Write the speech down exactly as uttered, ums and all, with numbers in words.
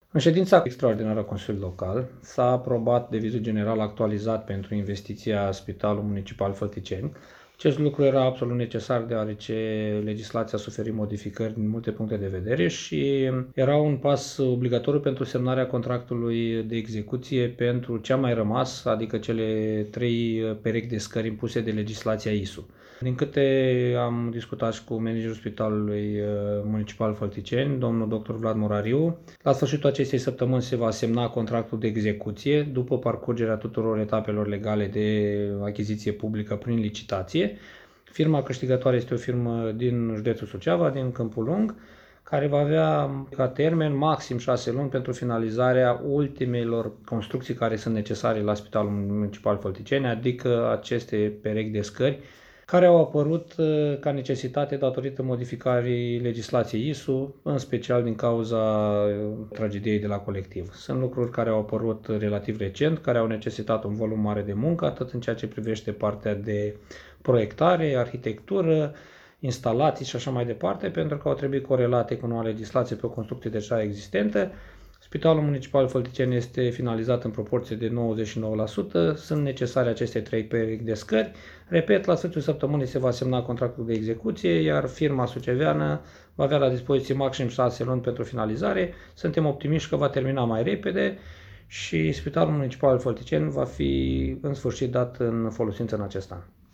În ședința extraordinară a Consiliului Local s-a aprobat devizul general actualizat pentru investiția Spitalul Municipal Fălticeni. Acest lucru era absolut necesar deoarece legislația a suferit modificări din multe puncte de vedere și era un pas obligatoriu pentru semnarea contractului de execuție pentru ce a mai rămas, adică cele trei perechi de scări impuse de legislația I S U. Din câte am discutat și cu managerul Spitalului Municipal Fălticeni, domnul doctor Vlad Murariu, la sfârșitul acestei săptămâni se va semna contractul de execuție după parcurgerea tuturor etapelor legale de achiziție publică prin licitație. Firma câștigătoare este o firmă din județul Suceava, din Câmpul Lung, care va avea ca termen maxim șase luni pentru finalizarea ultimelor construcții care sunt necesare la Spitalul Municipal Fălticeni, adică aceste perechi de scări care au apărut ca necesitate datorită modificării legislației I S U, în special din cauza tragediei de la Colectiv. Sunt lucruri care au apărut relativ recent, care au necesitat un volum mare de muncă, atât în ceea ce privește partea de proiectare, arhitectură, instalații și așa mai departe, pentru că au trebuit corelate cu noua legislație pe o construcție deja existentă. Spitalul Municipal Fălticeni este finalizat în proporție de nouăzeci și nouă la sută, sunt necesare aceste trei perechi de scări. Repet, la sfârșitul săptămânii se va semna contractul de execuție, iar firma suceveană va avea la dispoziție maxim șase luni pentru finalizare. Suntem optimiști că va termina mai repede și Spitalul Municipal Fălticeni va fi în sfârșit dat în folosință în acest an.